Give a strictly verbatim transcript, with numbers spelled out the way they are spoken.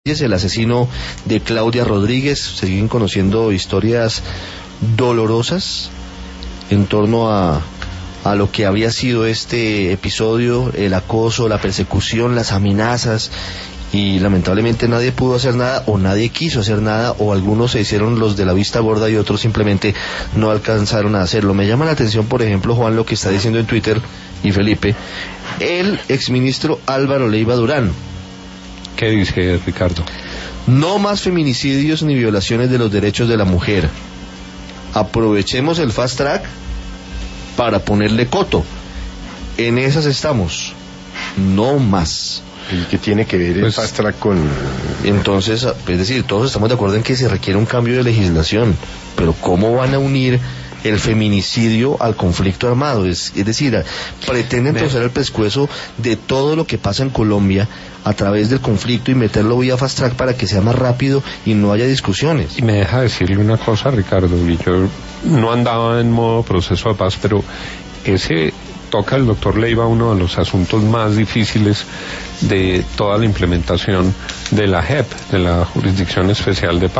El asesino de Claudia Rodríguez. Se siguen conociendo historias dolorosas en torno a, a lo que había sido este episodio, el acoso, la persecución, las amenazas, y lamentablemente nadie pudo hacer nada, o nadie quiso hacer nada, o algunos se hicieron los de la vista gorda y otros simplemente no alcanzaron a hacerlo. Me llama la atención, por ejemplo, Juan, lo que está diciendo en Twitter, y Felipe, el exministro Álvaro Leiva Durán. ¿Qué dice, Ricardo? No más feminicidios ni violaciones de los derechos de la mujer. Aprovechemos el fast track para ponerle coto. En esas estamos. No más. ¿Y qué tiene que ver el Pues, fast track con...? Entonces, es decir, todos estamos de acuerdo en que se requiere un cambio de legislación, pero ¿cómo van a unir el feminicidio al conflicto armado? Es, es decir, pretenden torcer el pescuezo de todo lo que pasa en Colombia a través del conflicto y meterlo vía fast track para que sea más rápido y no haya discusiones. Y me deja decirle una cosa, Ricardo, y yo no andaba en modo proceso de paz, pero ese toca el doctor Leiva uno de los asuntos más difíciles de toda la implementación de la J E P, de la Jurisdicción Especial de Paz.